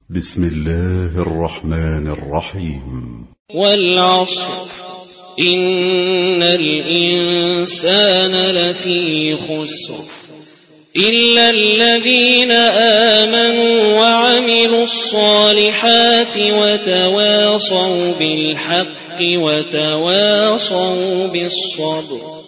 بسم الله الرحمن الرحيم. والعصر إن الإنسان لفي خسر إلا الذين آمنوا وعملوا الصالحات وتواصوا بالحق وتواصوا بالصبر.